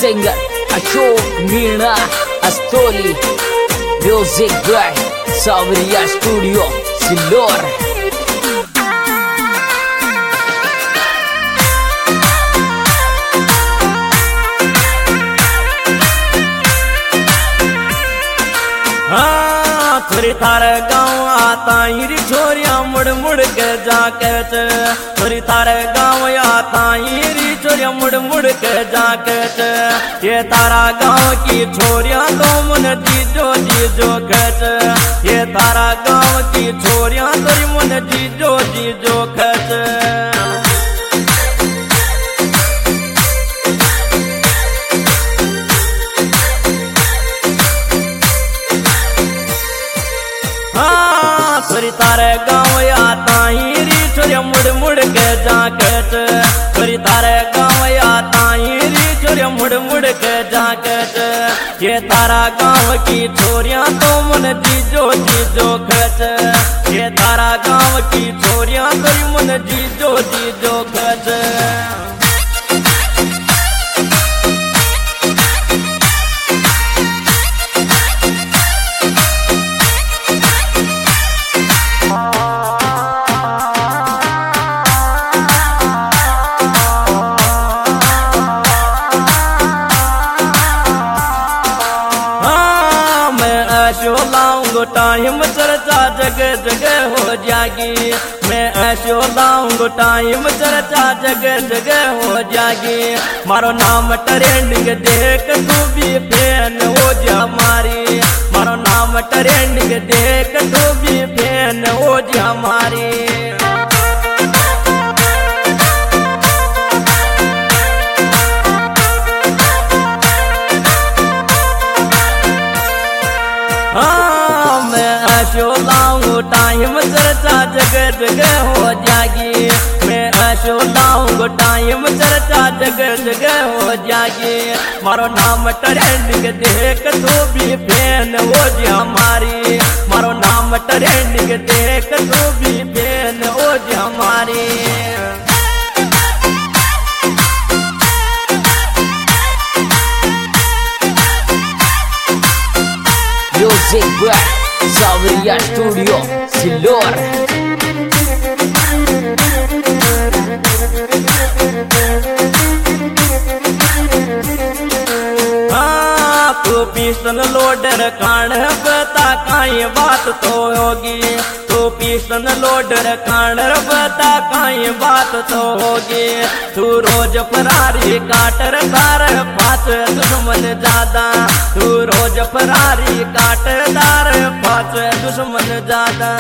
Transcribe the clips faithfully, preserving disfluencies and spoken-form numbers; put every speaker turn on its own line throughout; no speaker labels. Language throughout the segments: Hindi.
Singer Ashok Meena Astoli, music by Sawariya studio Sillor.
थोड़ी थारे गाँव आता हीरी छोरिया मुड़ मुड़ के जाके च थोड़ी थारे गाँव आता हीरी छोरिया मुड़ मुड़ के जाके च ये तारा गाँव की छोरिया तो मन जीजो जीजो खच, ये तारा गाँव की छोरिया तो मन जीजो जीजो खच। छोरी तारे गाँव आता हीरी छोरिया मुड़ मुड़ के जाके च छोरी तारे गाँव आता हीरी छोरिया मुड़ मुड़ के जाके च ये तारा गाँव की छोरिया तो मन जीजो जीजो खच, ये तारा गाँव की छोरिया तो मन जीजो जीजो खच। ऐशो लाऊंगो टाइम चर्चा जगह जगह हो जाएगी, मैं ऐशो लाऊंगो टाइम चर्चा जगह जगह हो जाएगी। मारो नाम ट्रेंडिंग देख तू भी फैन हो जा मारी, मारो नाम ट्रेंडिंग देख तू भी फैन हो जा मारी। ऐशो लाऊंगो टाइम चर्चा जगह जगह हो जाएगी, मैं ऐशो लाऊंगो टाइम चर्चा जगह जगह हो जाएगी। मारो नाम ट्रेंडिंग देख तू भी फैन हो जा मारी, मारो नाम ट्रेंडिंग देख तू भी फैन हो जा मारी।
Music by Sawariya studio Sillor. तू
पिस्टन लोडर कान बता काई बात तो होगी, तू पिस्टन लोडर कान बता काई बात तो होगी। तू रोज फरारी काटर दार पाँच दुश्मन ज्यादा, तू रोज फरारी काटर दार पाँच दुश्मन ज्यादा।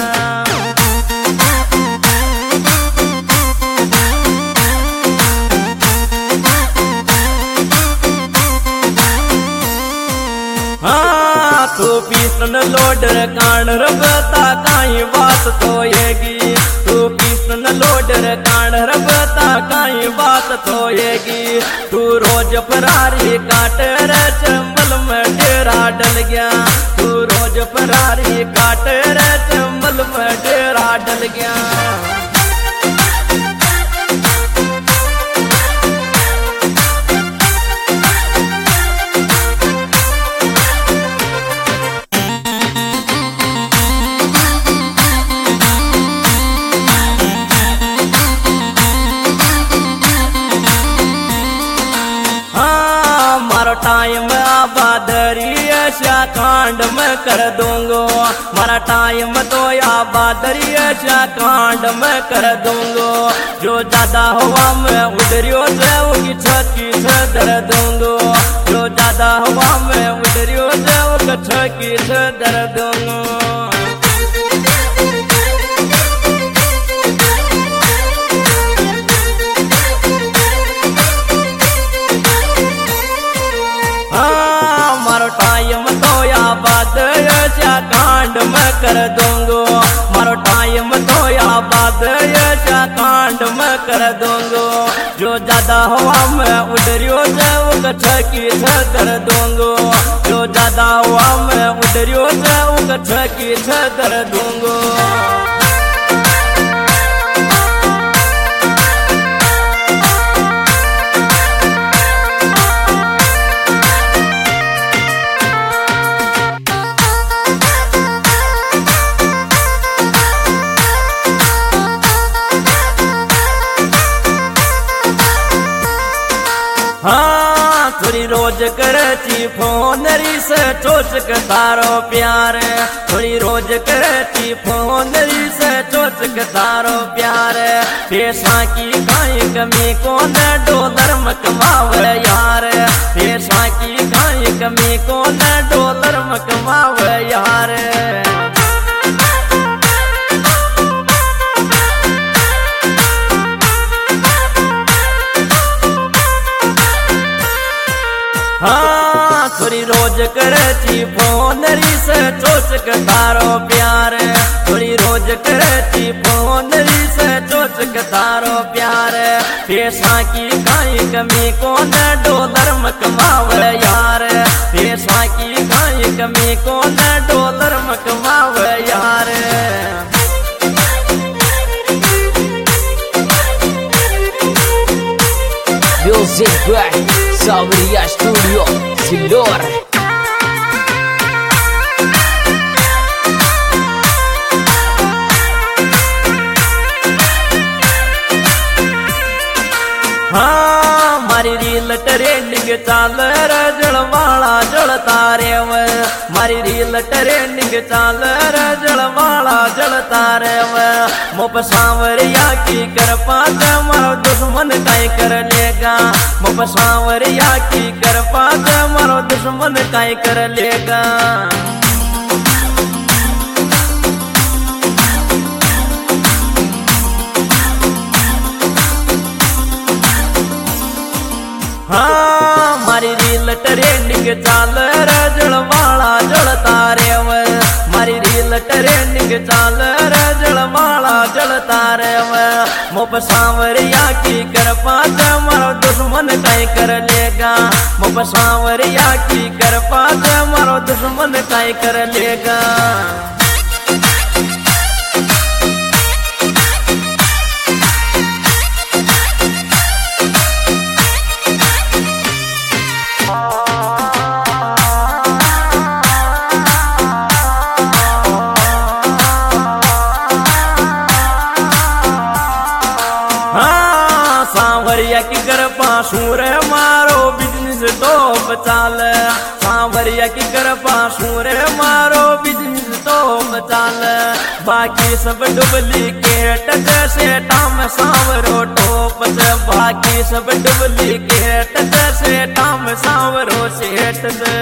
तू पिस्टन लोडर कान रबता काई बात तो होएगी, तू पिस्टन लोडर कान रबता काई बात तो होएगी। तू रोज फरारी काटर चंबल में डेरा डल गया, तू रोज फरारी काटर चंबल में डेरा डल गया। मारो टाइम आबादरी ऐसा कांड में कर दूंगो, मारा टाइम तो आबादरी ऐसा कांड में कर दूंगो। जो ज्यादा हवा में उड़रियो से उनकी छकी से दर दूंगो, जो ज्यादा हवा में उड़रियो से उनकी छकी से दर दूंगो। टाइम तो आबाद ऐसा कांड में कर दूंगो, मारो टाइम तो आबाद ऐसा कांड में कर दूंगो। जो ज्यादा हवा में उड़रियो से उनका छकी से कर दूंगो, जो ज्यादा हवा में उड़रियो से उनका छकी से कर दूंगो। हाँ थोड़ी रोज करती फोन री से चोच के तारो प्यार, थोड़ी रोज करती फोन री से चोच के तारो प्यार। पैसा की काई कमी को न डॉलर में कमावे यार, पैसा की काई कमी को न डॉलर में कमावे यार। हाँ थोड़ी रोज करती फोन री से चोच के तारो प्यार, थोड़ी रोज करती फोन री से चोच के तारो प्यार। पैसा की काई कमी को न डॉलर में कमावे यार, पैसा की काई कमी को न डॉलर में कमावे यार।
Music by Sabriya Studio Silor.
हाँ मारी रील ट्रेंडिंग चाल जलवाला जलता रे व, मारी रील ट्रेंडिंग चाल जलवाला जलता रे व। मोप सांवरिया की कर पात मारो दुश्मन काई कर लेगा, मोप सांवरिया की कर पात मारो दुश्मन काई कर लेगा। हाँ मारी रील ट्रेंडिंग चाल जलवाला जलता रे व, मारी रील ट्रेंडिंग चाल जलवाला जलता रे व। मोप सांवरिया की कर पात मारो दुश्मन काई कर लेगा, मोप सांवरिया की कर पात मारो दुश्मन काई कर लेगा। सांवरिया की कर पासूर मारो बिजनेस टॉप चाल, सांवरिया की कर पासूर मारो बिजनेस टॉप चाल। बाकी सब डुप्लीकेट जैसे टाम सांवरो टॉप से, बाकी सब डुप्लीकेट जैसे टाम सांवरो सेठ से।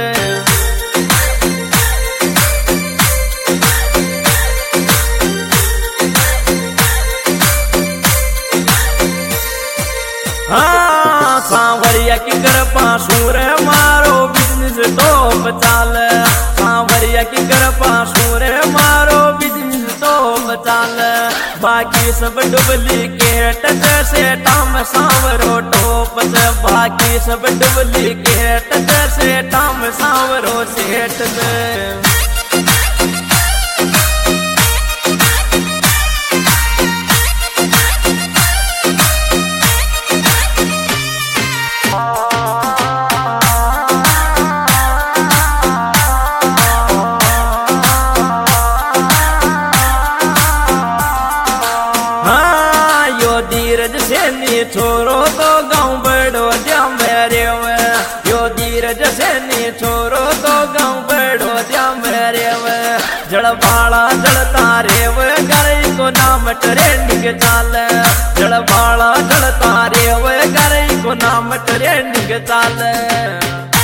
हाँ सांवरिया की कर पासूर मारो बिजनेस टॉप चाल, सांवरिया की कर पासूर मारो बिजनेस टॉप चाल। बाकी सब डुप्लीकेट जैसे टाम सांवरो टॉप से, बाकी सब डुप्लीकेट जैसे टाम सांवरो सेठ से। धीरज सैनी छोरो तो गाँव बड़ो द्या मेरे व, यो धीरज सैनी छोरो तो गाँव बड़ो द्या मेरे व। जलवाला जलता रे व घर को नाम ट्रेंडिंग चाल, जलवाला जलता रे व घर को नाम ट्रेंडिंग चाल।